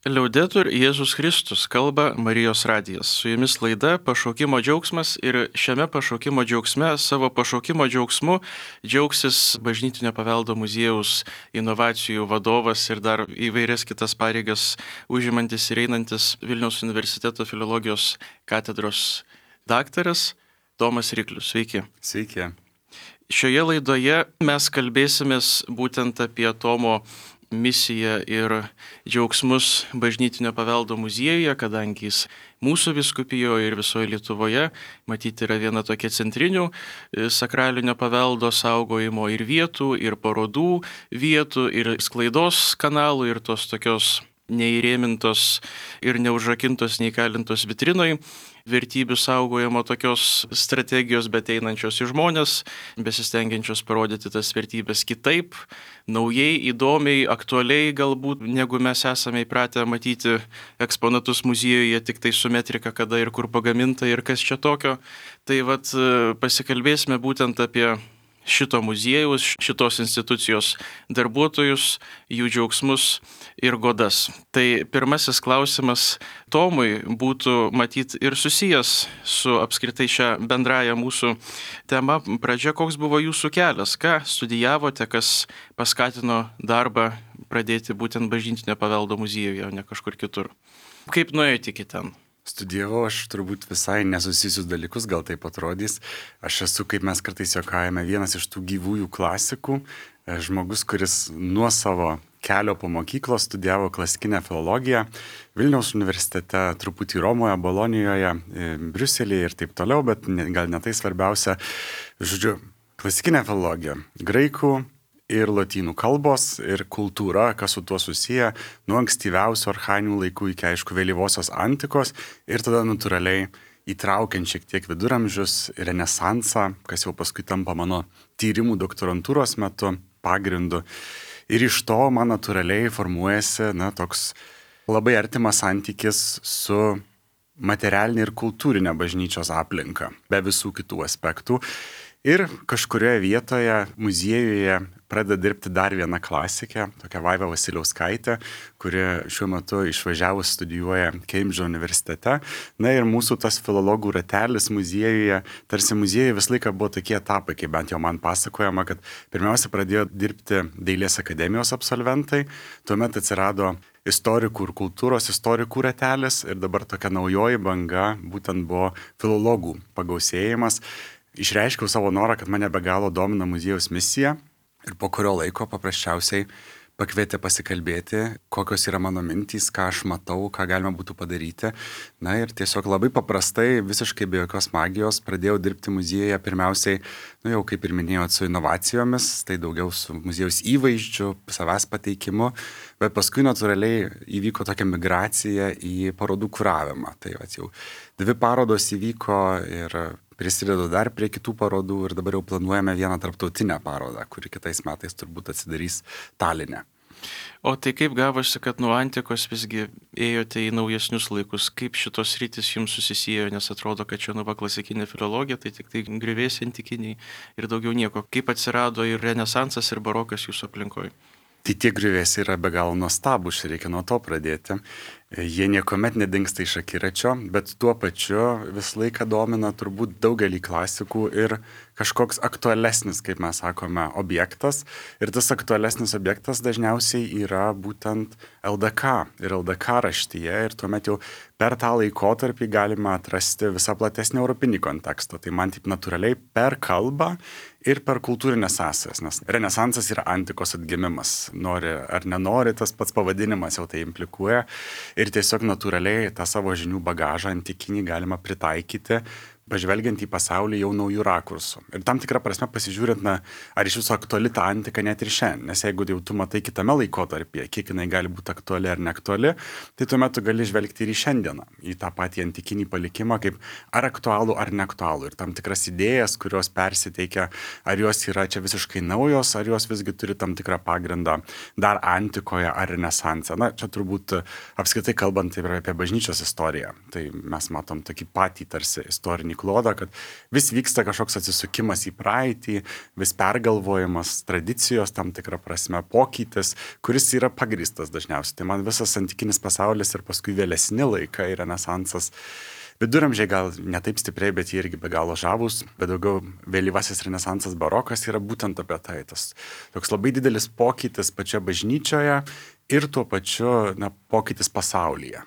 Liaudetur Jėzus Kristus, kalba Marijos radijas. Su jumis laida Pašaukimo džiaugsmas ir šiame pašaukimo džiaugsme savo pašaukimo džiaugsmu džiaugsis Bažnytinio paveldo muziejaus inovacijų vadovas ir dar įvairias kitas pareigas užimantis ir einantis Vilniaus universiteto filologijos katedros daktaras Tomas Riklius. Sveiki. Sveiki. Šioje laidoje mes kalbėsimės būtent apie Tomo misiją ir džiaugsmus Bažnytinio paveldo muziejuje, kadangi jis mūsų vyskupijoje ir visoje Lietuvoje matyti yra viena tokia centrinių sakralinio paveldo saugojimo ir vietų, ir parodų vietų, ir sklaidos kanalų, ir tos tokios neįrėmintos ir neužrakintos, neįkalintos vitrinoj vertybių saugojimo tokios strategijos, bet einančios į žmonės, besistengiančios parodyti tas vertybės kitaip, naujai, įdomiai, aktualiai galbūt, negu mes esame įpratę matyti eksponatus muziejuje tik tai su metrika, kada ir kur pagaminta ir kas čia tokio. Tai pasikalbėsime būtent apie šito muziejaus, šitos institucijos darbuotojus, jų džiaugsmus ir godas. Tai pirmasis klausimas Tomui būtų matyt ir susijęs su apskritai šią bendrąją mūsų temą. Pradžia, koks buvo jūsų kelias, ką studijavote, kas paskatino darbą pradėti būtent Bažnytinio paveldo muziejuje, o ne kažkur kitur. Kaip nuėjote iki ten? Studijavau aš turbūt visai nesusijusius dalykus, gal taip atrodys. Aš esu, kaip mes kartais juokaujame, vienas iš tų gyvųjų klasikų, žmogus, kuris nuo savo kelio po mokyklos studijavo klasikinę filologiją Vilniaus universitete, truputį Romoje, Bolonijoje, Briuselyje ir taip toliau, bet gal ne tai svarbiausia. Žodžiu, klasikinė filologija, graikų ir lotynų kalbos ir kultūra, kas su tuo susiję, nuo ankstyviausių archainių laikų iki, aišku, vėlyvosios antikos ir tada natūraliai įtraukiant šiek tiek viduramžius, renesansą, kas jau paskui tampa mano tyrimų doktorantūros metu pagrindu. Ir iš to man natūraliai formuojasi, toks labai artimas santykis su materialinė ir kultūrinė bažnyčios aplinka, be visų kitų aspektų. Ir kažkurioje vietoje muziejuje pradeda dirbti dar viena klasikė, tokia Vaiva Vasiliauskaitė, kuri šiuo metu išvažiavus studijuoja Kembridžo universitete. Na ir mūsų tas filologų ratelis muziejuje, tarsi muziejuje vis laiką buvo tokie etapai, kaip bent jau man pasakojama, kad pirmiausia pradėjo dirbti Dailės akademijos absolventai, tuomet atsirado istorikų ir kultūros istorikų ratelis ir dabar tokia naujoji banga būtent buvo filologų pagausėjimas. Išreiškiau savo norą, kad mane be galo domina muziejaus misija ir po kurio laiko paprasčiausiai pakvietė pasikalbėti, kokios yra mano mintys, ką aš matau, ką galima būtų padaryti. Na ir tiesiog labai paprastai, visiškai be jokios magijos, pradėjau dirbti muziejuje pirmiausiai, jau kaip ir minėjau, su inovacijomis, tai daugiau su muziejaus įvaizdžiu, savęs pateikimu, bet paskui natūraliai įvyko tokia migracija į parodų kuravimą. Tai jau 2 parodos įvyko ir prisidedu dar prie kitų parodų ir dabar jau planuojame vieną tarptautinę parodą, kuri kitais metais turbūt atsidarys Taline. O tai kaip gavosi, kad nuo antikos visgi ėjote į naujesnius laikus? Kaip šitos rytis jums susisiejo, nes atrodo, kad čia nuva klasikinė filologija, tai tik tai griuvėsiai antikiniai ir daugiau nieko. Kaip atsirado ir renesansas, ir barokas jūsų aplinkoje? Tai tie griuvėsiai yra be galo nuostabūs, reikia nuo to pradėti. Jie niekuomet nedingsta iš akiračio, bet tuo pačiu visą laiką domina turbūt daugelį klasikų ir kažkoks aktualesnis, kaip mes sakome, objektas. Ir tas aktualesnis objektas dažniausiai yra būtent LDK ir LDK raštyje ir tuomet jau per tą laikotarpį galima atrasti visą platesnį europinį kontekstą. Tai man taip natūraliai per kalbą ir per kultūrinės sąsajas, nes renesansas yra antikos atgimimas. Nori ar nenori, tas pats pavadinimas jau tai implikuoja. Ir tiesiog natūraliai tą savo žinių bagažą antikinį galima pritaikyti, pažvelgiant į pasaulį jau naujų rakursų. Ir tam tikrą prasme pasižiūrint, ar iš viso aktuali ta antika net ir šiandien. Nes jeigu jau tu matai kitame laikotarpyje, kiek jinai gali būti aktuali ar neaktuali, tai tuomet tu gali žvelgti ir į šiandieną, į tą patį antikinį palikimą, kaip ar aktualų ar neaktualų. Ir tam tikras idėjas, kurios persiteikia, ar jos yra čia visiškai naujos, ar jos visgi turi tam tikrą pagrindą dar antikoje ar renesanse. Čia turbūt apskritai kalbant ir apie bažnyčios istoriją. Tai mes matom tokį patį tarsi istorinį klodą, kad vis vyksta kažkoks atsisukimas į praeitį, vis pergalvojimas tradicijos tam tikrą prasme, pokytis, kuris yra pagrįstas dažniausiai. Tai man visas antikinis pasaulis ir paskui vėlesni laikai, renesansas, viduramžiai gal ne taip stipriai, bet jie irgi be galo žavūs, bet daugiau vėlyvasis renesansas, barokas yra būtent apie tai. Tas toks labai didelis pokytis pačioje bažnyčioje ir tuo pačiu pokytis pasaulyje.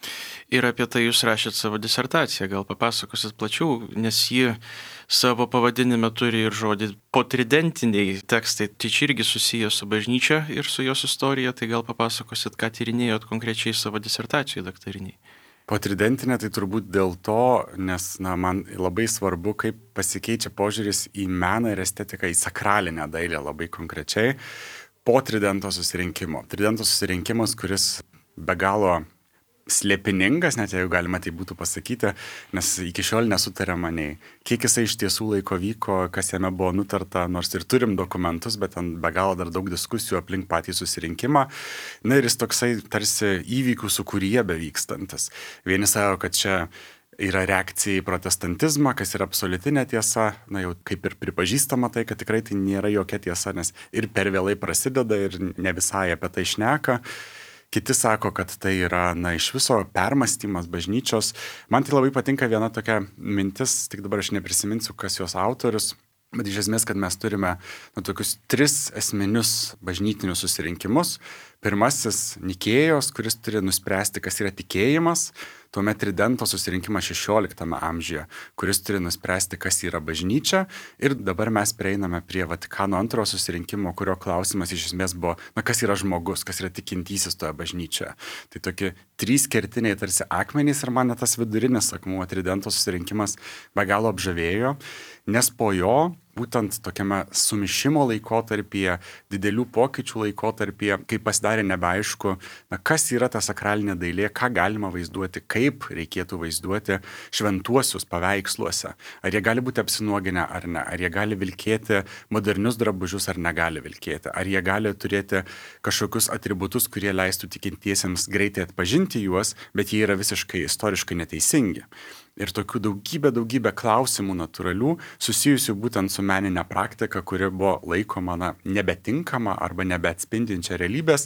Ir apie tai jūs rašėt savo disertaciją, gal papasakosit plačiau, nes ji savo pavadinime turi ir žodį potridentiniai tekstai, tai čia irgi susiję su bažnyčia ir su jos istorija, tai gal papasakosit, ką tyrinėjot konkrečiai savo disertacijai daktariniai. Potridentinė tai turbūt dėl to, nes man labai svarbu, kaip pasikeičia požiūris į meną ir estetiką, į sakralinę dailę labai konkrečiai po tridento susirinkimo. Tridento susirinkimas, kuris be galo slėpiningas, net jeigu galima tai būtų pasakyti, nes iki šiol nesutariama nei kiek jisai iš tiesų laiko vyko, kas jame buvo nutarta, nors ir turim dokumentus, bet ten be galo dar daug diskusijų aplink patį susirinkimą. Na ir jis toksai tarsi įvykių sūkuryje bevykstantis. Vieni sako, kad čia yra reakcija į protestantizmą, kas yra absoliutinė tiesa, jau kaip ir pripažįstama tai, kad tikrai tai nėra jokia tiesa, nes ir per vėlai prasideda ir ne visai apie tai šneka. Kiti sako, kad tai yra, iš viso permąstymas bažnyčios. Man tai labai patinka viena tokia mintis, tik dabar aš neprisiminsiu, kas jos autorius, bet iš esmės, kad mes turime tokius 3 esminius bažnytinius susirinkimus. Pirmasis Nikėjos, kuris turi nuspręsti, kas yra tikėjimas, tuomet Tridento susirinkimas 16 amžiuje, kuris turi nuspręsti, kas yra bažnyčia, ir dabar mes prieiname prie Vatikano antrojo susirinkimo, kurio klausimas iš esmės buvo, kas yra žmogus, kas yra tikintysis toje bažnyčioje. Tai tokie 3 kertiniai tarsi akmenys ir man tas vidurinis akmuo Tridento susirinkimas be galo apžavėjo, nes po jo būtent tokiame sumišimo laikotarpyje, didelių pokyčių laikotarpyje, kai pasidarė nebeaišku, kas yra ta sakralinė dailė, ką galima vaizduoti, kaip reikėtų vaizduoti šventuosius paveiksluose. Ar jie gali būti apsinuoginę ar ne, ar jie gali vilkėti modernius drabužius ar negali vilkėti, ar jie gali turėti kažkokius atributus, kurie leistų tikintiesiems greitai atpažinti juos, bet jie yra visiškai istoriškai neteisingi. Ir tokių daugybė klausimų natūralių, susijusių būtent su meninė praktika, kuri buvo laikoma nebetinkama arba nebeatspindinčia realybės,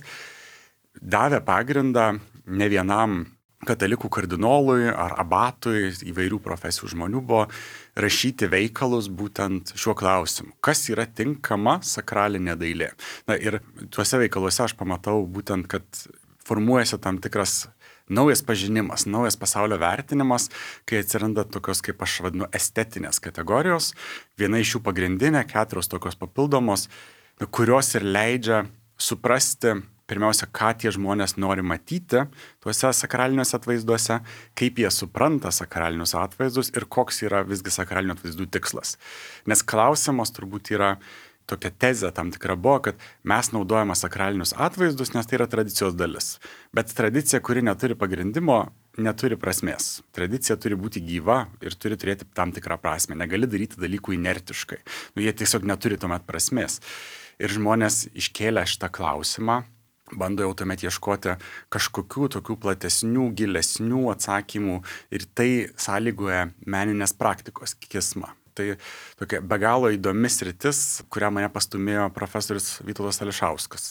davė pagrindą ne vienam katalikų kardinolui ar abatui, įvairių profesijų žmonių buvo rašyti veikalus būtent šiuo klausimu. Kas yra tinkama sakralinė dailė? Ir tuose veikaluose aš pamatau būtent, kad formuojasi tam tikras naujas pažinimas, naujas pasaulio vertinimas, kai atsiranda tokios, kaip aš vadinu, estetinės kategorijos. Viena iš jų pagrindinė, 4 tokios papildomos, kurios ir leidžia suprasti, pirmiausia, ką tie žmonės nori matyti tuose sakraliniuose atvaizduose, kaip jie supranta sakralinius atvaizdus ir koks yra visgi sakralinių atvaizdų tikslas. Nes klausimas turbūt yra, tokia tezė tam tikra buvo, kad mes naudojame sakralinius atvaizdus, nes tai yra tradicijos dalis. Bet tradicija, kuri neturi pagrindimo, neturi prasmės. Tradicija turi būti gyva ir turi turėti tam tikrą prasmę. Negali daryti dalykų inertiškai. Jie tiesiog neturi tuomet prasmės. Ir žmonės iškėlę šitą klausimą, bando jau tuomet ieškoti kažkokių tokių platesnių, gilesnių atsakymų ir tai sąlygoja meninės praktikos kismą. Tai tokia be galo įdomi sritis, kurią mane pastumėjo profesorius Vytautas Ališauskas.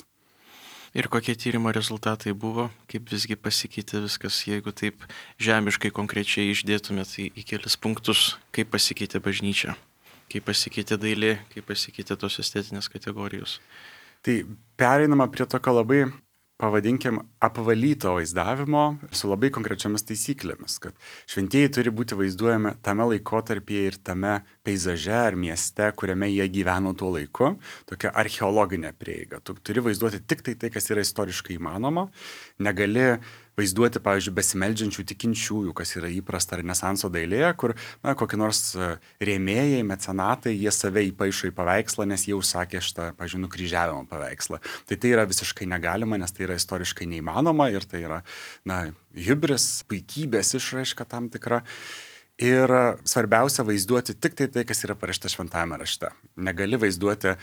Ir kokie tyrimo rezultatai buvo, kaip visgi pasikeitė viskas, jeigu taip žemiškai konkrečiai išdėtumėt į kelis punktus, kaip pasikeitė bažnyčia, kaip pasikeitė dailė, kaip pasikeitė tos estetinės kategorijos. Tai pereinama prie tokio labai, pavadinkim, apvalyto vaizdavimo su labai konkrečiomis taisyklėmis, kad šventieji turi būti vaizduojami tame laikotarpyje ir tame peizaže ar mieste, kuriame jie gyveno tuo laiku, tokia archeologinė prieiga. Tu turi vaizduoti tik tai, kas yra istoriškai įmanoma, negali vaizduoti, pavyzdžiui, besimeldžiančių tikinčiųjų, kas yra įprasta renesanso dailėje, kur, kokie nors rėmėjai, mecenatai, jie save įpaišo į paveikslą, nes jie užsakė šitą, pavyzdžiui, nukryžiavimo paveikslą. Tai yra visiškai negalima, nes tai yra istoriškai neįmanoma ir tai yra, hibris, puikybės išraiška tam tikra. Ir svarbiausia vaizduoti tik tai, kas yra parašyta šventajame rašte. Negali vaizduoti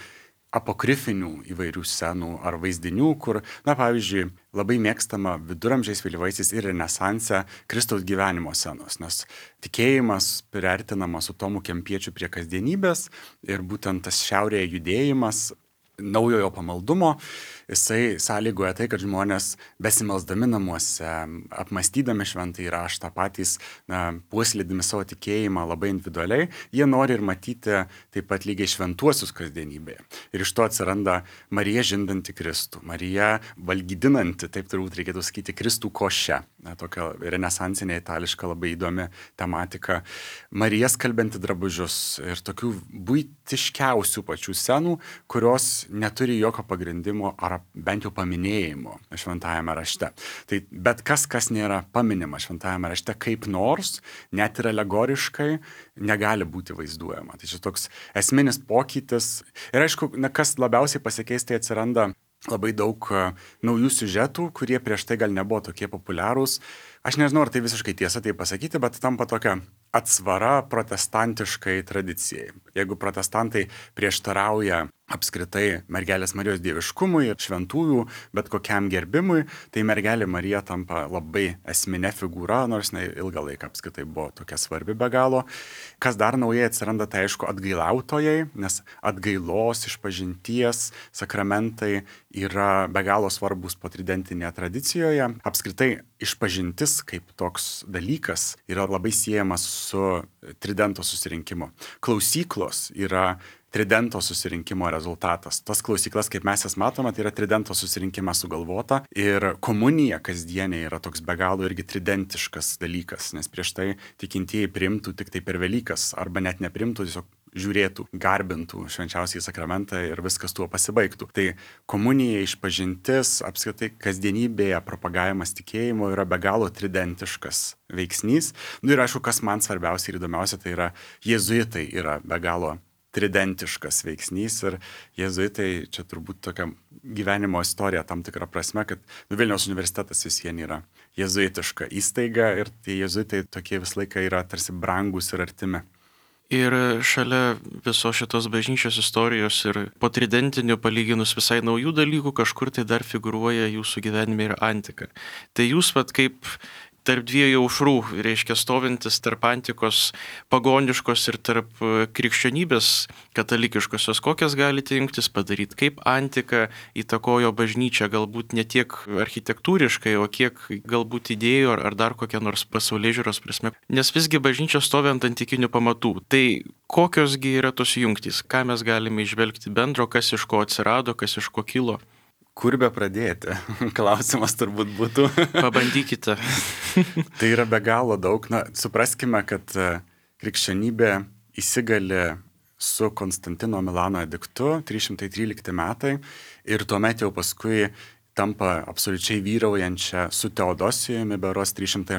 apokrifinių įvairių scenų ar vaizdinių, kur, na, pavyzdžiui, labai mėgstama viduramžiais, vėlyvaisiais ir renesanse Kristaus gyvenimo scenos, nes tikėjimas priartinamas su Tomu Kempiečiu prie kasdienybės ir būtent tas šiaurėje judėjimas naujojo pamaldumo, jisai sąlygoja tai, kad žmonės besimelsdami namuose, apmąstydami šventąjį raštą, patys puoselėdami savo tikėjimą labai individualiai, jie nori ir matyti taip pat lygiai šventuosius kasdienybėje. Ir iš to atsiranda Marija žindanti Kristų, Marija valgydinanti, taip turbūt reikėtų sakyti, Kristų koše. Tokia renesansinė itališka labai įdomi tematika. Marija skalbianti drabužius ir tokių buitiškiausių pačių scenų, kurios neturi jokio pagrindimo ar bent jau paminėjimo šventajame rašte. Tai bet kas nėra paminima šventajame rašte kaip nors, net ir alegoriškai, negali būti vaizduojama. Tai čia toks esminis pokytis. Ir aišku, kas labiausiai pasikeis, tai atsiranda labai daug naujų siužetų, kurie prieš tai gal nebuvo tokie populiarūs. Aš nežinau, ar tai visiškai tiesa tai pasakyti, bet tampa tokia atsvara protestantiškai tradicijai. Jeigu protestantai prieštarauja apskritai mergelės Marijos dieviškumui ir šventųjų, bet kokiam gerbimui, tai mergelė Marija tampa labai esminė figūra, nors ilgą laiką apskritai buvo tokia svarbi be galo. Kas dar naujai atsiranda, tai aišku atgailautojai, nes atgailos, išpažinties sakramentai yra be galo svarbus potridentinėje tradicijoje. Apskritai išpažintis kaip toks dalykas yra labai siejamas su tridento susirinkimu. Klausyklos yra tridento susirinkimo rezultatas. Tas klausyklas, kaip mes jas matome, tai yra tridento susirinkimas sugalvota ir komunija kasdienė yra toks be galo irgi tridentiškas dalykas, nes prieš tai tikintieji priimtų tik tai per Velykas arba net neprimtų, tiesiog žiūrėtų, garbintų švenčiausiąjį sakramentą ir viskas tuo pasibaigtų. Tai komunija, išpažintis, apskritai kasdienybėje propagavimas tikėjimo yra be galo tridentiškas veiksnys. Ir aišku, kas man svarbiausia ir įdomiausia, tai yra jėzuitai yra be galo tridentiškas veiksnys ir jėzuitai čia turbūt tokia gyvenimo istorija tam tikrą prasme, kad Vilniaus universitetas vis vien yra jėzuitiška įstaiga ir tie jėzuitai tokie visą laiką yra tarsi brangus ir artimi. Ir šalia viso šitos bažnyčios istorijos ir po tridentinių palyginus visai naujų dalykų kažkur tai dar figūruoja jūsų gyvenime ir antika. Tai jūs kaip tarp dviejų aušrų, reiškia stovintis tarp antikos pagoniškos ir tarp krikščionybės katalikiškosios, kokias galite jungtis padaryti, kaip antika įtakojo bažnyčią, galbūt ne tiek architektūriškai, o kiek galbūt idėjų ar dar kokia nors pasaulėžiūros prasme. Nes visgi bažnyčia stovi ant antikinių pamatų. Tai kokiosgi yra tos jungtys, ką mes galime išvelgti bendro, kas iš ko atsirado, kas iš ko kilo? Kur be pradėti? Klausimas turbūt būtų. Pabandykite. Tai yra be galo daug. Supraskime, kad krikščionybė įsigali su Konstantino Milano ediktu 313 metai ir tuomet jau paskui tampa absoliučiai vyraujančia su Teodosijumi berods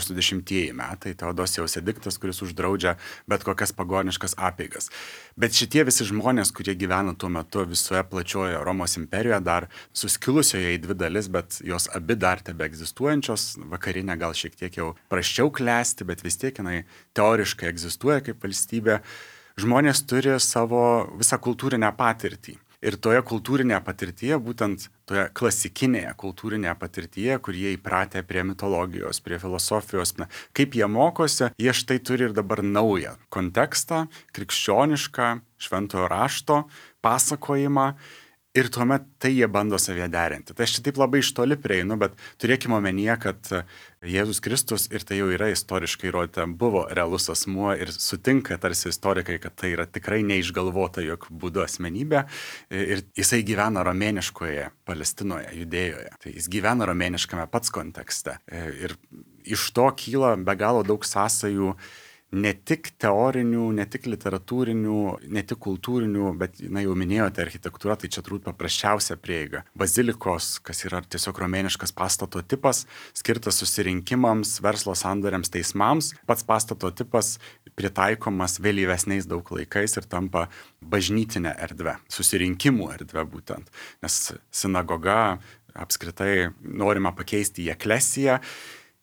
380 metai. Teodosijaus ediktas, kuris uždraudžia bet kokias pagoniškas apeigas. Bet šitie visi žmonės, kurie gyvena tuo metu visoje plačioje Romos imperijoje, dar suskilusioje į dvi dalis, bet jos abi dar tebe egzistuojančios, vakarinė gal šiek tiek jau prasčiau klesti, bet vis tiek jinai teoriškai egzistuoja kaip valstybė, žmonės turi savo visą kultūrinę patirtį. Ir toje kultūrinėje patirtyje, būtent toje klasikinėje kultūrinėje patirtyje, kur jie įpratę prie mitologijos, prie filosofijos, kaip jie mokosi, jie štai turi ir dabar naują kontekstą, krikščionišką, šventojo rašto pasakojimą. Ir tuomet tai jie bando savyje derinti. Tai aš čia taip labai iš toli prieinu, bet turėkime omenyje, kad Jėzus Kristus, ir tai jau yra istoriškai įrodyta, buvo realus asmuo ir sutinka tarsi istorikai, kad tai yra tikrai neišgalvota jokių būdų asmenybė. Ir jisai gyvena romėniškoje Palestinoje, Judėjoje. Tai jis gyvena romėniškame pats kontekste. Ir iš to kyla be galo daug sąsajų, ne tik teorinių, ne tik literatūrinių, ne tik kultūrinių, bet, jau minėjote, architektūra, tai čia turbūt paprasčiausia prieiga. Bazilikos, kas yra tiesiog romėniškas pastato tipas, skirtas susirinkimams, verslo sandoriams, teismams. Pats pastato tipas pritaikomas vėlyvesniais daug laikais ir tampa bažnytinė erdvė, susirinkimų erdvė būtent. Nes sinagoga apskritai norima pakeisti į eklesiją.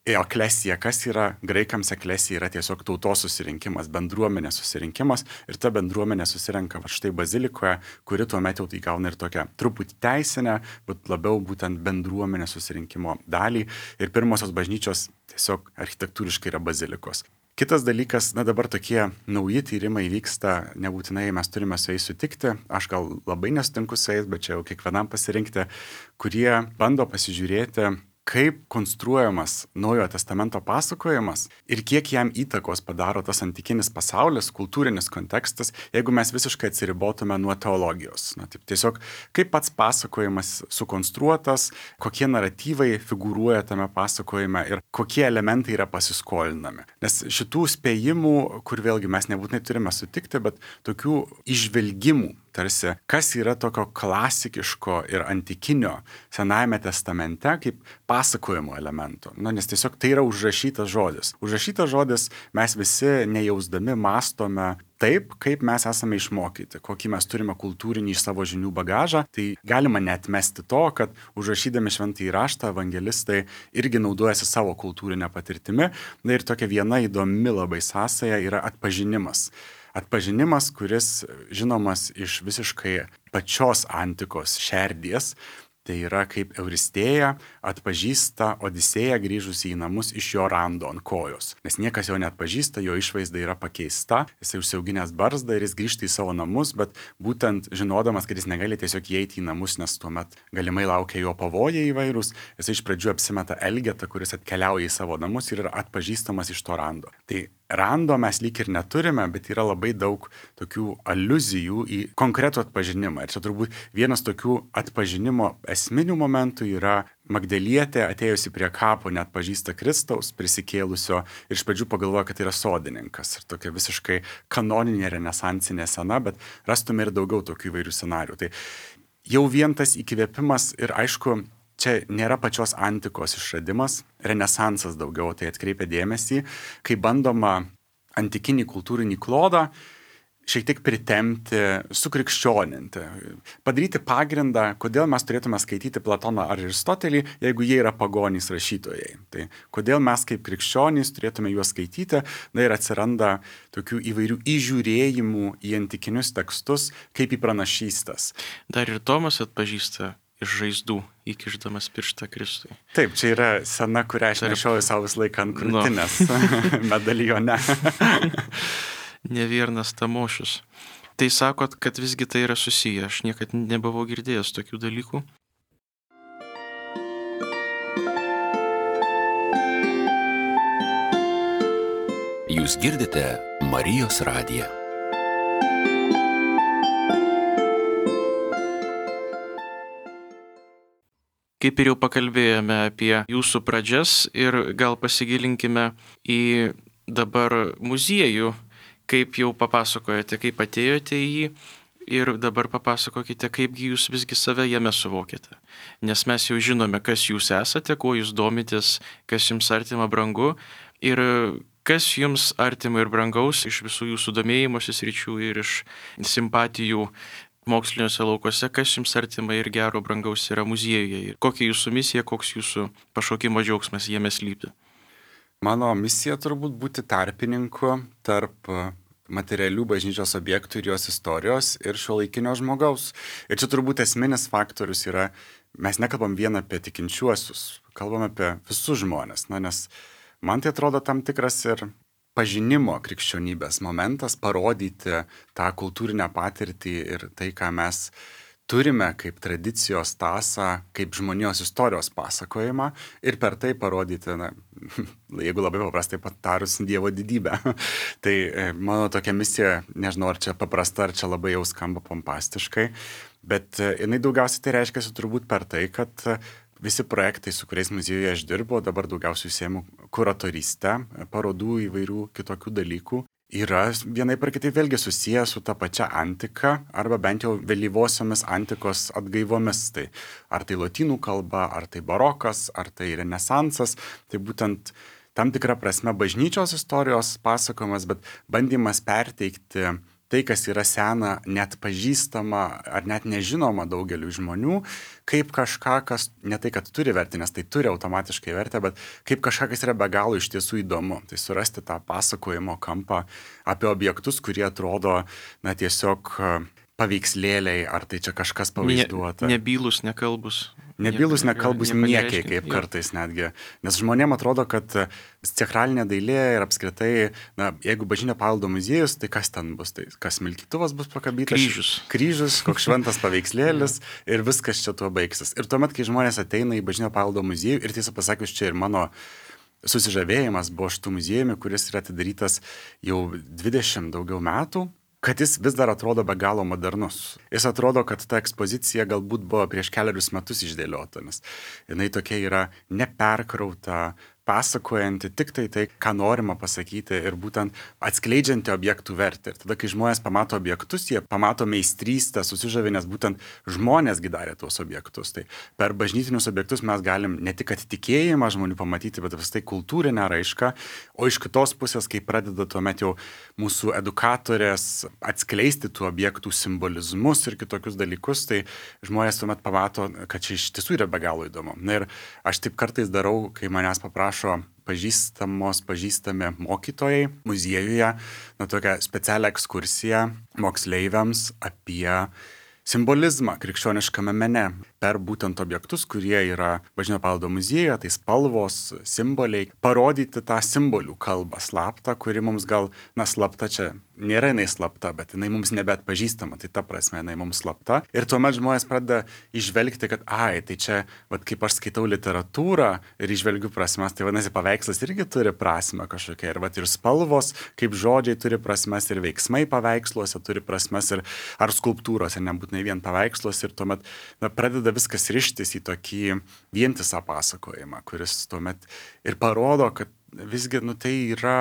Eklesija, kas yra graikams eklesija, yra tiesiog tautos susirinkimas, bendruomenės susirinkimas ir ta bendruomenė susirenka štai bazilikoje, kuri tuomet jau įgauna ir tokią truputį teisinę, bet labiau būtent bendruomenės susirinkimo dalį ir pirmosios bažnyčios tiesiog architektūriškai yra bazilikos. Kitas dalykas, dabar tokie nauji tyrimai vyksta, nebūtinai mes turime su jais sutikti, aš gal labai nesutinku su jais, bet čia jau kiekvienam pasirinkti, kurie bando pasižiūrėti, kaip konstruojamas Naujojo testamento pasakojimas ir kiek jam įtakos padaro tas antikinis pasaulis, kultūrinis kontekstas, jeigu mes visiškai atsiribotume nuo teologijos. Taip, tiesiog kaip pats pasakojimas sukonstruotas, kokie naratyvai figūruoja tame pasakojime ir kokie elementai yra pasiskolinami. Nes šitų spėjimų, kur vėlgi mes nebūtinai turime sutikti, bet tokių išvelgimų, tarsi, kas yra tokio klasikiško ir antikinio Senajame testamente kaip pasakojimo elemento. Nes tiesiog tai yra užrašytas žodis. Užrašytas žodis mes visi nejausdami mąstome taip, kaip mes esame išmokyti, kokį mes turime kultūrinį iš savo žinių bagažą. Tai galima neatmesti to, kad užrašydami šventąjį raštą evangelistai irgi naudojasi savo kultūrinę patirtimi. Ir tokia viena įdomi labai sąsaja yra atpažinimas. Atpažinimas, kuris žinomas iš visiškai pačios antikos šerdies, tai yra kaip Euristėja atpažįsta Odisėją grįžusį į namus iš jo rando ant kojos. Nes niekas jo neatpažįsta, jo išvaizda yra pakeista, jisai užsiauginęs barzdą ir jis grįžta į savo namus, bet būtent žinodamas, kad jis negali tiesiog įeiti į namus, nes tuomet galimai laukia jo pavojai įvairūs, jisai iš pradžių apsimeta Elgetą, kuris atkeliauja į savo namus ir yra atpažįstamas iš to rando. Tai rando mes lyg ir neturime, bet yra labai daug tokių aliuzijų į konkretų atpažinimą. Ir čia turbūt vienas tokių atpažinimo esminių momentų yra Magdalietė atėjusi prie kapo neatpažįsta Kristaus prisikėlusio ir iš pradžių pagalvoja, kad tai yra sodininkas. Ir tokia visiškai kanoninė renesansinė scena, bet rastume ir daugiau tokių įvairių scenarių. Tai jau vien tas įkvėpimas ir aišku, čia nėra pačios antikos išradimas, renesansas daugiau tai atkreipia dėmesį, kai bandoma antikinį kultūrinį klodą šiek tiek pritemti, sukrikščioninti, padaryti pagrindą, kodėl mes turėtume skaityti Platoną ar Aristotelį, jeigu jie yra pagonys rašytojai. Tai kodėl mes kaip krikščionys turėtume juos skaityti, ir atsiranda tokių įvairių įžiūrėjimų į antikinius tekstus, kaip į pranašystes. Dar ir Tomas atpažįsta iš žaizdų, įkišdamas pirštą Kristui. Taip, čia yra sena, kurią aš nešioju savo visą laiką ant krūtinės medaljone. Neviernas Tamošius. Tai sakot, kad visgi tai yra susiję. Aš niekad nebuvau girdėjęs tokių dalykų. Jūs girdite Marijos radiją. Kaip ir jau pakalbėjome apie jūsų pradžias ir gal pasigilinkime į dabar muziejų, kaip jau papasakojate, kaip atėjote į jį ir dabar papasakokite, kaipgi jūs visgi save jame suvokėte. Nes mes jau žinome, kas jūs esate, kuo jūs domitės, kas jums artima brangu ir kas jums artima ir brangaus iš visų jūsų domėjimosi sričių ir iš simpatijų moksliniuose laukuose, kas jums artima ir gero brangaus yra muziejuje. Ir kokia jūsų misija, koks jūsų pašaukimo džiaugsmas jame slypi. Mano misija turbūt būti tarpininku tarp materialių bažnyčios objektų ir jos istorijos ir šiuolaikinio žmogaus. Ir čia turbūt esminis faktorius yra, mes nekalbam vien apie tikinčiuosius, kalbam apie visus žmonės. Nes man tai atrodo tam tikras ir pažinimo krikščionybės momentas, parodyti tą kultūrinę patirtį ir tai, ką mes turime kaip tradicijos tąsą, kaip žmonijos istorijos pasakojimą ir per tai parodyti, jeigu labai paprastai patarus, Dievo didybę. Tai mano tokia misija, nežinau, ar čia paprasta, ar čia labai jau skamba pompastiškai, bet jinai daugiausiai tai reiškia turbūt per tai, kad visi projektai, su kuriais muziejuje aš dirbu, dabar daugiausiai užsiimu kuratorystę, parodų įvairių kitokių dalykų, yra vienaip ar kitaip vėlgi susiję su ta pačia antika arba bent jau vėlyvosiomis antikos atgaivomis. Tai ar tai lotynų kalba, ar tai barokas, ar tai renesansas, tai būtent tam tikra prasme bažnyčios istorijos pasakojimas, bet bandymas perteikti tai, kas yra sena, net pažįstama ar net nežinoma daugeliu žmonių, kaip kažką, kas ne tai, kad turi vertę, nes tai turi automatiškai vertę, bet kaip kažką, kas yra be galo iš tiesų įdomu. Tai surasti tą pasakojimo kampą apie objektus, kurie atrodo, na, tiesiog paveikslėliai, ar tai čia kažkas pavaizduota. Nebylus, nekalbus. Nebylus, nekalbus niekiai, kaip kartais netgi. Nes žmonėm atrodo, kad sakralinė dailė ir apskritai, na, jeigu bažnytinio paveldo muziejus, tai kas ten bus? Tai kas smilkytuvas bus pakabytas? Kryžius, koks šventas paveikslėlis ir viskas čia tuo baigsis. Ir tuomet, kai žmonės ateina į bažnytinio paveldo muziejų, ir tiesą pasakius, čia ir mano susižavėjimas buvo šitų muziejumi, kuris yra atidarytas jau 20 daugiau metų, kad jis vis dar atrodo be galo modernus. Jis atrodo, kad ta ekspozicija galbūt buvo prieš keliarius metus išdėliota, nes jinai tokia yra neperkrauta, pasakojanti tik tai, ką norima pasakyti ir būtent atskleidžianti objektų vertę. Ir tada, kai žmonės pamato objektus, jie pamato meistrystę, susižavė, nes būtent žmonėsgi darė tuos objektus. Tai per bažnytinius objektus mes galim ne tik tikėjimą žmonių pamatyti, bet visai kultūrinę raišką, o iš kitos pusės, kai pradeda tuomet jau mūsų edukatorės atskleisti tų objektų simbolizmus ir kitokius dalykus, tai žmonės tuomet pamato, kad čia iš tiesų yra be galo įdomu. Na ir aš taip kartais darau, kai manęs paprašo pažįstami mokytojai muziejuje, na, tokią specialią ekskursiją moksleiviams apie simbolizmą krikščioniškame mene per būtent objektus, kurie yra bažnytinio paveldo muziejuje, tai spalvos, simboliai, parodyti tą simbolių kalbą slaptą, kuri mums gal, na, slapta čia nėra jinai slapta, bet jinai mums nebeatpažįstama, tai ta prasme jinai mums slapta. Ir tuomet žmonės pradeda išvelgti, kad, tai čia, vat, kaip aš skaitau literatūrą ir išvelgiu prasmes, tai vadinasi, paveikslas irgi turi prasmę kažkokią. Ir, vat, ir spalvos, kaip žodžiai turi prasmes, ir veiksmai paveiksluose turi prasmes, ir ar skulptūrose, nebūtinai vien paveiksluose. Ir tuomet, na, pradeda viskas rištis į tokį vientisą pasakojimą, kuris tuomet ir parodo, kad visgi, nu, tai yra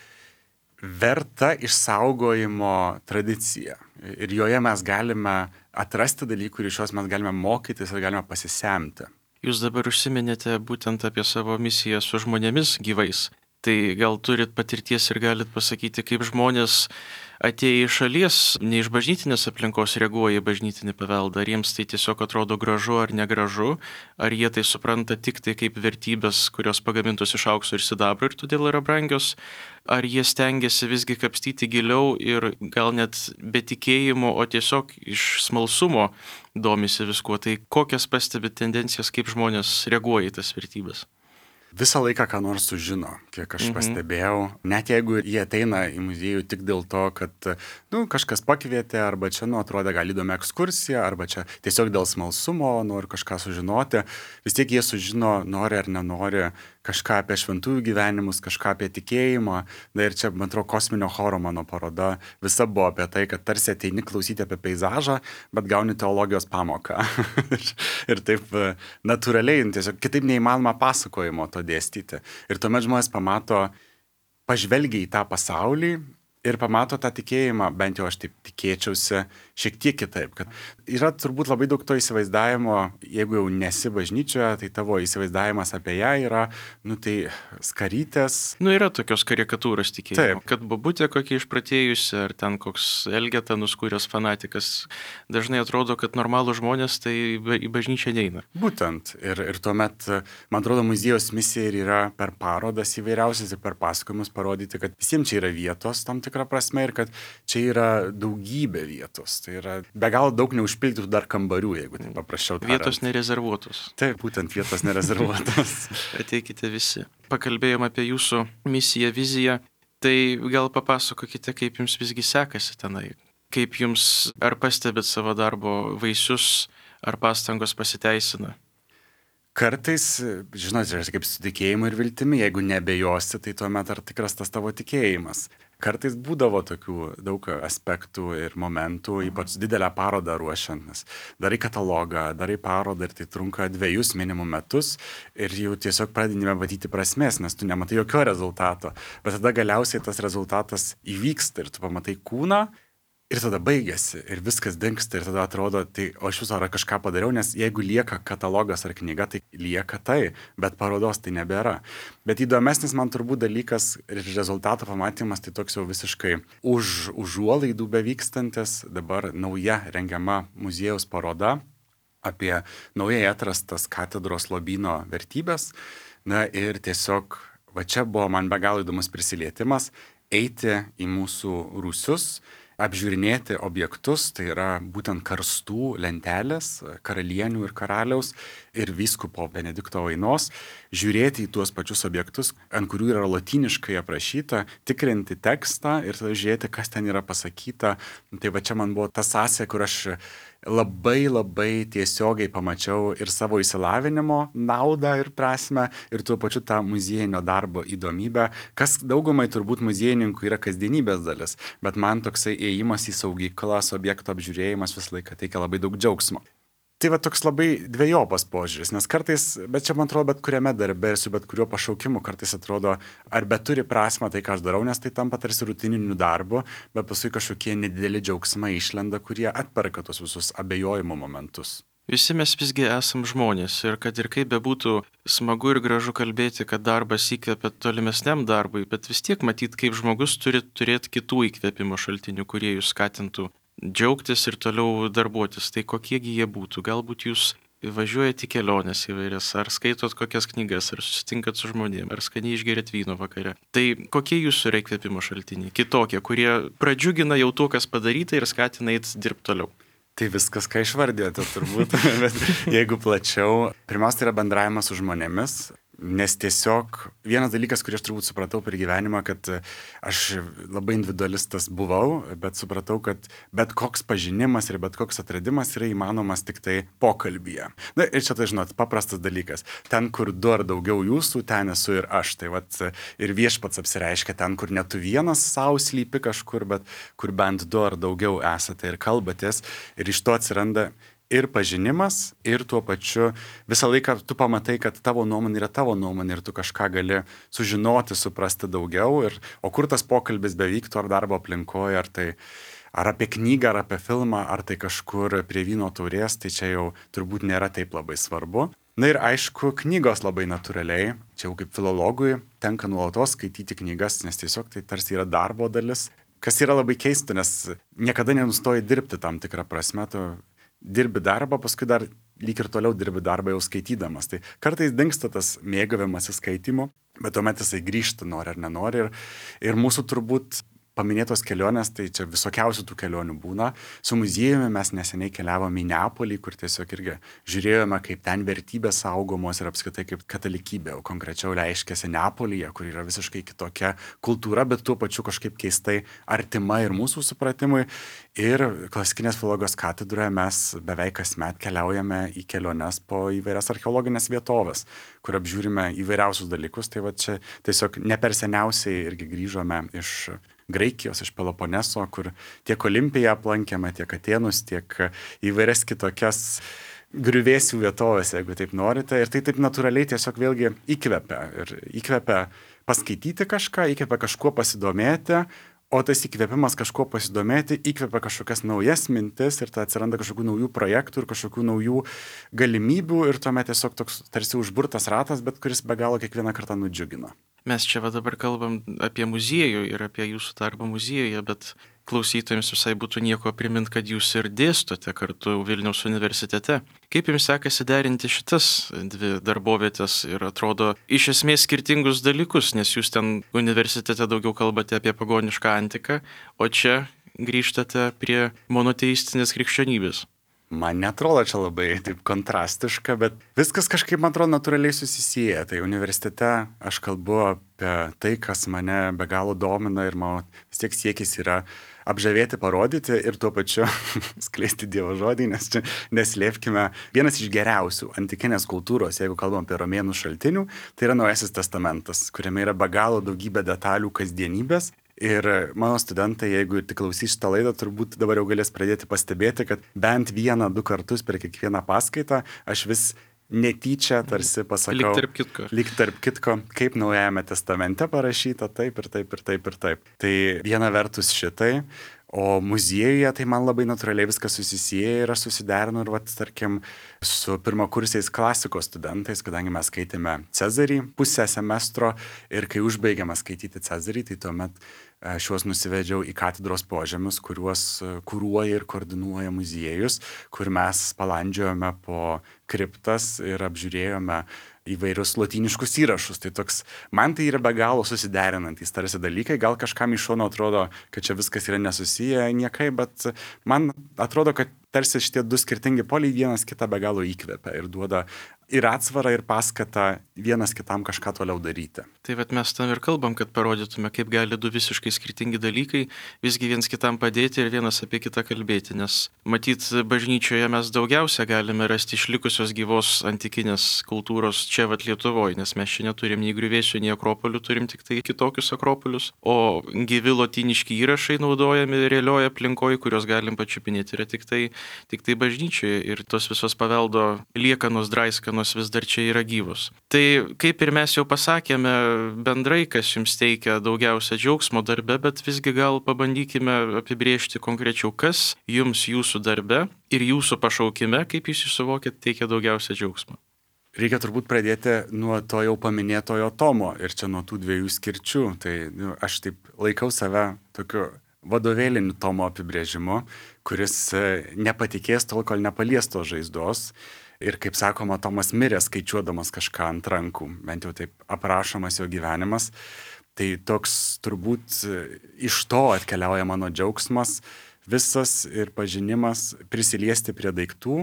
verta išsaugojimo tradicija. Ir joje mes galime atrasti dalykų ir iš jos mes galime mokytis ir galime pasisemti. Jūs dabar užsiminėte būtent apie savo misiją su žmonėmis gyvais. Tai gal turit patirties ir galit pasakyti, kaip žmonės atėję iš šalies, ne iš bažnytinės aplinkos, reaguoja į bažnytinį paveldą. Ar jiems tai tiesiog atrodo gražu ar negražu, ar jie tai supranta tik tai kaip vertybės, kurios pagamintos iš aukso ir sidabro ir todėl yra brangios, ar jie stengiasi visgi kapstyti giliau ir gal net be tikėjimo, o tiesiog iš smalsumo domisi viskuo. Tai kokias pastebit tendencijas, kaip žmonės reaguoja į tas vertybės? Visą laiką ką nors sužino, kiek aš pastebėjau. Net jeigu jie ateina į muziejų tik dėl to, kad kažkas pakvietė, arba čia atrodė gal įdomi ekskursija, arba čia tiesiog dėl smalsumo nori kažką sužinoti, vis tiek jie sužino, nori ar nenori, kažką apie šventųjų gyvenimus, kažką apie tikėjimą. Na ir čia, man atrodo, kosminio choro mano paroda visa buvo apie tai, kad tarsi ateini klausyti apie peizažą, bet gauni teologijos pamoką. Ir taip natūraliai, tiesiog kitaip neįmanoma pasakojimo to dėstyti. Ir tuomet žmonės pažvelgia į tą pasaulį ir pamato tą tikėjimą, bent jau aš taip tikėčiausi, šiek tiek kitaip. Kad yra turbūt labai daug to įsivaizdavimo, jeigu jau nesi bažnyčioje, tai tavo įsivaizdavimas apie ją yra, tai skarytės. Yra tokios karikatūros tikėjimo. Taip. Kad babutė kokia išpratėjusi, ar ten koks Elgeta nuskūręs fanatikas. Dažnai atrodo, kad normalų žmonės tai į bažnyčią neina. Būtent. Ir tuomet, man atrodo, muziejaus misija ir yra per parodas įvairiausias ir per pasakojimus parodyti, kad visiems čia yra vietos tam tikrą prasme ir kad čia yra daugybė vietos. Tai yra be galo daug neužpildytų dar kambarių, jeigu tai paprasčiau tariant. Vietos nerezervuotos. Taip, būtent vietos nerezervuotos. Ateikite visi. Pakalbėjom apie jūsų misiją, viziją. Tai gal papasakokite, kaip jums visgi sekasi tenai. Kaip jums, ar pastebit savo darbo vaisius, ar pastangos pasiteisina? Kartais, žinote, kaip su tikėjimu ir viltimi, jeigu nebejosi, tai tuomet ar tikras tas tavo tikėjimas. Kartais būdavo tokių daug aspektų ir momentų, ypač didelę parodą ruošiant, nes darai katalogą, darai parodą ir tai trunka 2 minimum metus ir jau tiesiog pradedi nematyti prasmės, nes tu nematai jokio rezultato. Bet tada galiausiai tas rezultatas įvyksta ir tu pamatai kūną Ir tada baigėsi, ir viskas dingsta, ir tada atrodo, tai o aš viso ar kažką padariau, nes jeigu lieka katalogas ar knyga, tai lieka tai, bet parodos tai nebėra. Bet įdomesnis man turbūt dalykas ir rezultato pamatymas, tai toks jau visiškai už užuolaidų bevykstantis, dabar nauja rengiama muziejaus paroda apie naujai atrastas katedros lobyno vertybės. Na ir tiesiog, va čia buvo man be galo įdomus prisilietimas, eiti į mūsų rūsius, apžiūrinėti objektus, tai yra būtent karstų lentelės, karalienių ir karaliaus ir vyskupo Benedikto Vainos, žiūrėti į tuos pačius objektus, ant kurių yra lotyniškai aprašyta, tikrinti tekstą ir tada žiūrėti, kas ten yra pasakyta. Tai va čia man buvo ta sąsaja, kur aš labai tiesiogiai pamačiau ir savo išsilavinimo naudą ir prasmę, ir tuo pačiu tą muziejinio darbo įdomybę, kas daugumai turbūt muziejininkų yra kasdienybės dalis, bet man toksai ėjimas į saugyklas, objekto apžiūrėjimas visą laiką teikia labai daug džiaugsmo. Tai va toks labai dvejopas požiūris, nes kartais, bet čia man atrodo, bet kuriame darbe ir su bet kuriuo pašaukimu kartais atrodo, ar bet turi prasmę tai, ką aš darau, nes tai tampa tarsi rutininiu darbu, bet paskui kažkokie nedideli džiaugsmai išlenda, kurie atperka tos visus abejojimo momentus. Visi mes visgi esam žmonės ir kad ir kaip bebūtų smagu ir gražu kalbėti, kad darbas įkvepia tolimesniam darbui, bet vis tiek matyt, kaip žmogus turi turėti kitų įkvėpimo šaltinių, kurie jūs skatintų džiaugtis ir toliau darbuotis. Tai kokiegi jie būtų? Galbūt jūs važiuojate į keliones įvairias, ar skaitot kokias knygas, ar susitinkat su žmonėmis, ar skaniai išgeriat vyno vakare. Tai kokie jūsų yra įkvėpimo šaltiniai? Kitokie, kurie pradžiugina jau to, kas padaryta ir skatina eit dirbti toliau. Tai viskas, ką išvardėjote turbūt, bet jeigu plačiau, pirmiausia, tai yra bendravimas su žmonėmis, nes tiesiog vienas dalykas, kurį aš turbūt supratau per gyvenimą, kad aš labai individualistas buvau, bet supratau, kad bet koks pažinimas ir bet koks atradimas yra įmanomas tik tai pokalbyje. Na ir čia tai žinot, paprastas dalykas. Ten, kur du ar daugiau jūsų, ten esu ir aš. Tai vat ir viešpats apsireiškia ten, kur ne tu vienas savo slypi kažkur, bet kur bent du ar daugiau esate ir kalbatės. Ir iš to atsiranda ir pažinimas, ir tuo pačiu visą laiką tu pamatai, kad tavo nuomonė yra tavo nuomonė ir tu kažką gali sužinoti, suprasti daugiau. O kur tas pokalbis bevyktų, ar darbo aplinkoje, ar apie knygą, ar apie filmą, ar tai kažkur prie vyno taurės, tai čia jau turbūt nėra taip labai svarbu. Na ir aišku, knygos labai natūraliai, čia jau kaip filologui tenka nuolatos skaityti knygas, nes tiesiog tai tarsi yra darbo dalis, kas yra labai keista, nes niekada nenustoji dirbti tam tikrą prasme, tu dirbi darbą, paskui dar lyg ir toliau dirbi darbą jau skaitydamas. Tai kartais dingsta tas mėgavimasis skaitimu, bet tuomet jisai grįžta, nori ar nenori. Ir mūsų turbūt paminėtos kelionės, tai čia visokiausių tų kelionių būna. Su muziejumi mes neseniai keliavome į Neapolį, kur tiesiog irgi žiūrėjome, kaip ten vertybės saugomos ir apskritai kaip katalikybė, o konkrečiau reiškiasi Neapolyje, kur yra visiškai kitokia kultūra, bet tuo pačiu kažkaip keistai artima ir mūsų supratimui. Ir klasikinės filologijos katedroje mes beveik kasmet keliaujame į keliones po įvairias archeologinės vietovės, kur apžiūrime įvairiausius dalykus. Tai va čia tiesiog ne per seniausiai irgi grįžome iš Graikijos, iš Peloponeso, kur tiek Olimpiją aplankėme, tiek Atėnus, tiek įvairias kitokias griuvėsių vietovės, jeigu taip norite. Ir tai taip natūraliai tiesiog vėlgi įkvepia. Ir įkvepia paskaityti kažką, įkvepia kažkuo pasidomėti, o tas įkvėpimas kažkuo pasidomėti įkvepia kažkokias naujas mintis ir tai atsiranda kažkokių naujų projektų ir kažkokių naujų galimybių ir tuomet tiesiog toks tarsi užburtas ratas, bet kuris be galo kiekvieną kartą nudžiugina. Mes čia dabar kalbam apie muziejų ir apie jūsų darbą muziejuje, bet klausytojams visai būtų nieko primint, kad jūs ir dėstote kartu Vilniaus universitete. Kaip jums sekasi derinti šitas dvi darbovietės ir atrodo iš esmės skirtingus dalykus, nes jūs ten universitete daugiau kalbate apie pagonišką antiką, o čia grįžtate prie monoteistinės krikščionybės? Man netrodo čia labai taip kontrastiška, bet viskas kažkaip, man atrodo, natūraliai susisieja. Tai universitete aš kalbu apie tai, kas mane be galo domina ir mano vis tiek siekis yra apžavėti, parodyti ir tuo pačiu skleisti Dievo žodį, nes čia neslėpkime, vienas iš geriausių antikinės kultūros, jeigu kalbam apie romėnų šaltinių, tai yra Naujasis testamentas, kuriame yra be galo daugybė detalių kasdienybės. Ir mano studentai, jeigu tik klausys šitą laidą, turbūt dabar jau galės pradėti pastebėti, kad bent 1-2 kartus per kiekvieną paskaitą aš vis netyčia tarsi pasakau. Lyg tarp kitko, kaip Naujajame testamente parašyta, taip ir taip ir taip ir taip. Tai viena vertus šitai, O muziejuje tai man labai natūraliai viskas susisieja ir aš susiderinu ir, tarkim, su pirmakursiais klasikos studentais, kadangi mes skaitėme Cezarį pusę semestro ir kai užbaigėme skaityti Cezarį, tai tuomet šiuos nusivedžiau į katedros požemius, kuriuos kuruoja ir koordinuoja muziejus, kur mes palandžiojome po kriptas ir apžiūrėjome įvairius lotyniškus įrašus. Tai toks, man tai yra be galo susiderinantys tarsi dalykai, gal kažkam iš šono atrodo, kad čia viskas yra nesusiję niekai, bet man atrodo, kad tarsi šitie du skirtingi poliai vienas kitą be galo įkvepia ir duoda ir atsvarą, ir paskatą vienas kitam kažką toliau daryti. Tai vat mes tam ir kalbam, kad parodytume, kaip gali du visiškai skirtingi dalykai visgi viens kitam padėti ir vienas apie kitą kalbėti, nes matyt, bažnyčioje mes daugiausia galime rasti išlikusios gyvos antikinės kultūros čia vat Lietuvoje, nes mes čia neturim nei griuvėsių, nei akropolių, turim tik tai kitokius akropolius, o gyvi lotyniški įrašai naudojami realioje aplinkoje, kuriuos galim pačiupinėti, yra tik tai bažnyčioje ir tos visos paveldo liekanos, draiskanos vis dar čia yra gyvos. Tai kaip ir mes jau pasakėme, bendrai, kas jums teikia daugiausia džiaugsmo darbe, bet visgi gal pabandykime apibrėžti konkrečiau, kas jums jūsų darbe ir jūsų pašaukime, kaip jūs suvokėt, teikia daugiausia džiaugsmo. Reikia turbūt pradėti nuo to jau paminėtojo Tomo ir čia nuo tų dviejų skirčių. Tai aš taip laikau save tokiu vadovėliniu Tomo apibrėžimu, kuris nepatikės tol, kol nepalies tos žaizdos. Ir kaip sakoma, Tomas mirė skaičiuodamas kažką ant rankų, bent jau taip aprašomas jo gyvenimas. Tai toks turbūt iš to atkeliauja mano džiaugsmas, visas ir pažinimas prisiliesti prie daiktų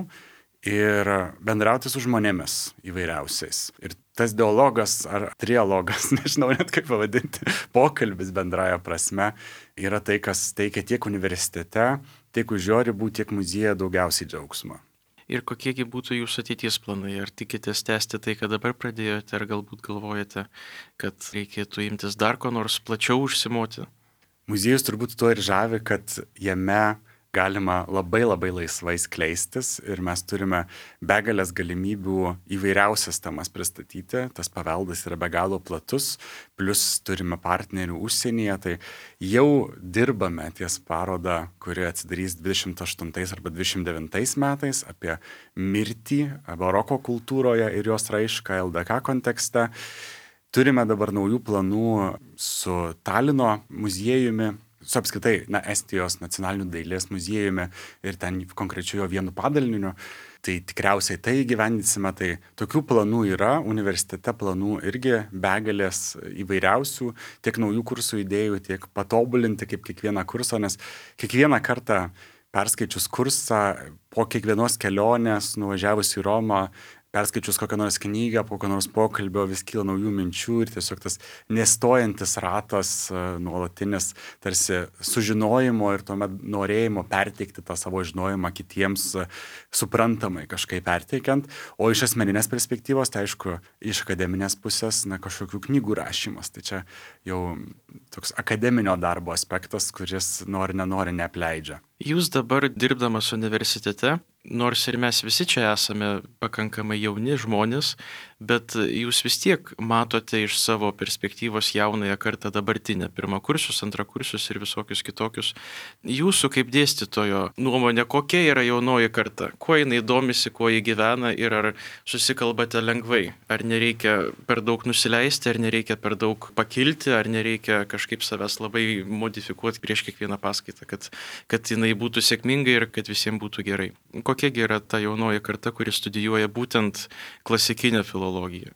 ir bendrauti su žmonėmis įvairiausiais. Ir tas dialogas ar trialogas, nežinau net kaip pavadinti, pokalbis bendraja prasme, yra tai, kas teikia tiek universitete, tiek už jo ribų, tiek muziejuje daugiausiai džiaugsmo. Ir kokiegi būtų jūsų ateities planai? Ar tikitės tęsti tai, ką dabar pradėjote, ar galbūt galvojate, kad reikėtų imtis dar ko nors plačiau užsimoti? Muziejus turbūt tuo ir žavi, kad jame galima labai laisvai skleistis ir mes turime begalės galimybių įvairiausias temas pristatyti. Tas paveldas yra be galo platus, plus turime partnerių užsienyje, tai jau dirbame ties parodą, kuri atsidarys 28 arba 29 metais apie mirtį baroko kultūroje ir jos raišką LDK kontekste. Turime dabar naujų planų su Talino muziejumi, su apskritai Estijos nacionaliniu dailės muziejumi ir ten konkrečiojo vienu padaliniu. Tai tikriausiai tai įgyvendinsime, tai tokių planų yra, universitete planų irgi begalės įvairiausių, tiek naujų kursų idėjų, tiek patobulinti kaip kiekvieną kursą, nes kiekvieną kartą perskaičius kursą, po kiekvienos kelionės, nuvažiavus į Romą, perskaičius kokią nors knygą, po kokio nors pokalbio vis kyla naujų minčių ir tiesiog tas nestojantis ratas nuolatinis tarsi sužinojimo ir tuomet norėjimo perteikti tą savo žinojimą kitiems suprantamai kažkaip perteikiant. O iš asmeninės perspektyvos, tai aišku, iš akademinės pusės kažkokių knygų rašymas. Tai čia jau toks akademinio darbo aspektas, kuris nori neapleidžia. Jūs dabar dirbdamas universitete, nors ir mes visi čia esame pakankamai jauni žmonės, bet jūs vis tiek matote iš savo perspektyvos jaunąją kartą dabartinę, pirmakursius, antrakursius ir visokius kitokius. Jūsų kaip dėstytojo nuomonė, kokia yra jaunoji karta, kuo jinai domisi, kuo jį gyvena ir ar susikalbate lengvai, ar nereikia per daug nusileisti, ar nereikia per daug pakilti, ar nereikia kažkaip savęs labai modifikuoti prieš kiekvieną paskaitą, kad jinai būtų sėkminga ir kad visiems būtų gerai. Kokiagi yra ta jaunoji karta, kuri studijuoja būtent klasikinę filologiją?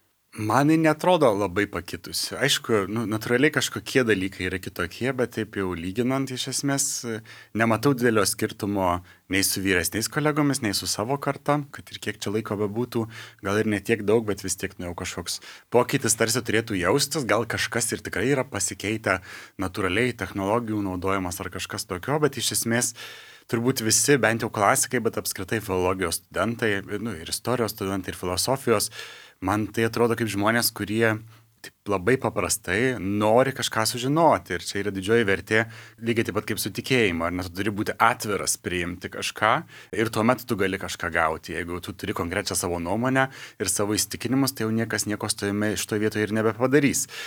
Man netrodo labai pakitusi. Aišku, natūraliai kažkokie dalykai yra kitokie, bet taip jau lyginant iš esmės nematau didelio skirtumo nei su vyresniais kolegomis, nei su savo karta, kad ir kiek čia laiko bebūtų, gal ir ne tiek daug, bet vis tiek jau kažkoks pokytis tarsi turėtų jaustis, gal kažkas ir tikrai yra pasikeitę natūraliai, technologijų naudojimas ar kažkas tokio, bet iš esmės turbūt visi, bent jau klasikai, bet apskritai filologijos studentai, ir istorijos studentai, ir filosofijos, man tai atrodo kaip žmonės, kurie taip labai paprastai nori kažką sužinoti. Ir čia yra didžioji vertė, lygiai taip pat kaip su tikėjimu. Ar ne, tu turi būti atviras priimti kažką ir tuomet tu gali kažką gauti. Jeigu tu turi konkrečią savo nuomonę ir savo įsitikinimus, tai jau niekas nieko stojime iš to vietoje ir nebepadarys.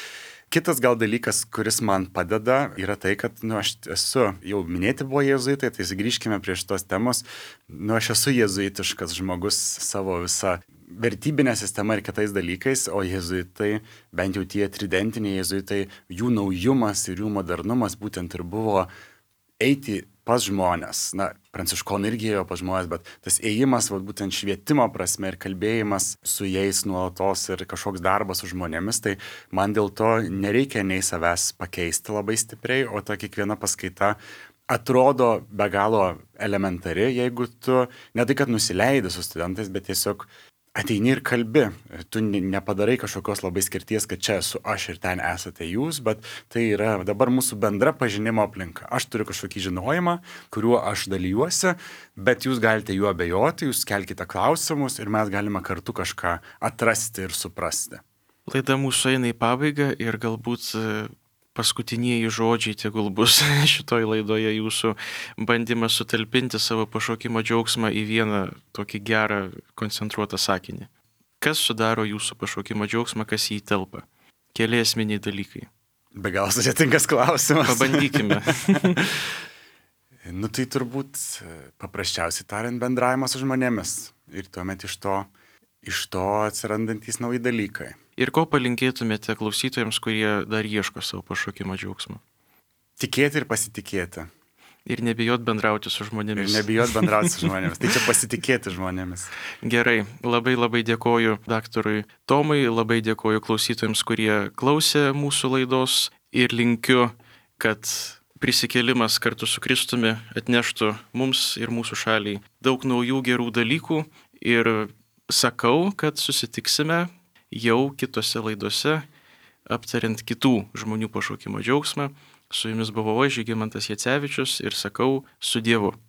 Kitas gal dalykas, kuris man padeda, yra tai, kad, aš esu, jau minėti buvo jėzuitai, tai grįžkime prie šitos temos, aš esu jėzuitiškas žmogus savo visą vertybinę sistemą ir kitais dalykais, o jėzuitai, bent jau tie tridentiniai jėzuitai, jų naujumas ir jų modernumas būtent ir buvo eiti pas žmonės. Pranciškonai irgi ėjo pas žmonės, bet tas ėjimas, būtent švietimo prasme ir kalbėjimas su jais nuolatos ir kažkoks darbas su žmonėmis, tai man dėl to nereikia nei savęs pakeisti labai stipriai, o ta kiekviena paskaita atrodo be galo elementari, jeigu tu ne tai, kad nusileidi su studentais, bet tiesiog ateini ir kalbi. Tu nepadarai kažkokios labai skirties, kad čia esu aš ir ten esate jūs, bet tai yra dabar mūsų bendra pažinimo aplinka. Aš turiu kažkokį žinojimą, kuriuo aš dalyjuosi, bet jūs galite juo abejoti, jūs kelkite klausimus ir mes galime kartu kažką atrasti ir suprasti. Laida mūsų eina į pabaigą ir galbūt paskutinieji žodžiai tegul bus šitoj laidoje jūsų bandymas sutalpinti savo pašaukimo džiaugsmą į vieną tokį gerą koncentruotą sakinį. Kas sudaro jūsų pašaukimo džiaugsmą, kas jį telpa? Keli esminiai dalykai. Be galo sudėtingas klausimas. Pabandykime. Tai turbūt paprasčiausiai tariant bendravimas su žmonėmis ir tuomet iš to atsirandantys nauji dalykai. Ir ko palinkėtumėte klausytojams, kurie dar ieško savo pašaukimo džiaugsmo? Tikėti ir pasitikėti. Ir nebijot bendrauti su žmonėmis. Tai čia pasitikėti žmonėmis. Gerai, labai dėkoju daktarui Tomui, labai dėkoju klausytojams, kurie klausė mūsų laidos ir linkiu, kad prisikėlimas kartu su Kristumi atneštų mums ir mūsų šaliai daug naujų gerų dalykų ir sakau, kad susitiksime jau kitose laidose, aptariant kitų žmonių pašaukimo džiaugsmą. Su jumis buvau aš, Žygimantas Jacevičius, ir sakau su Dievu.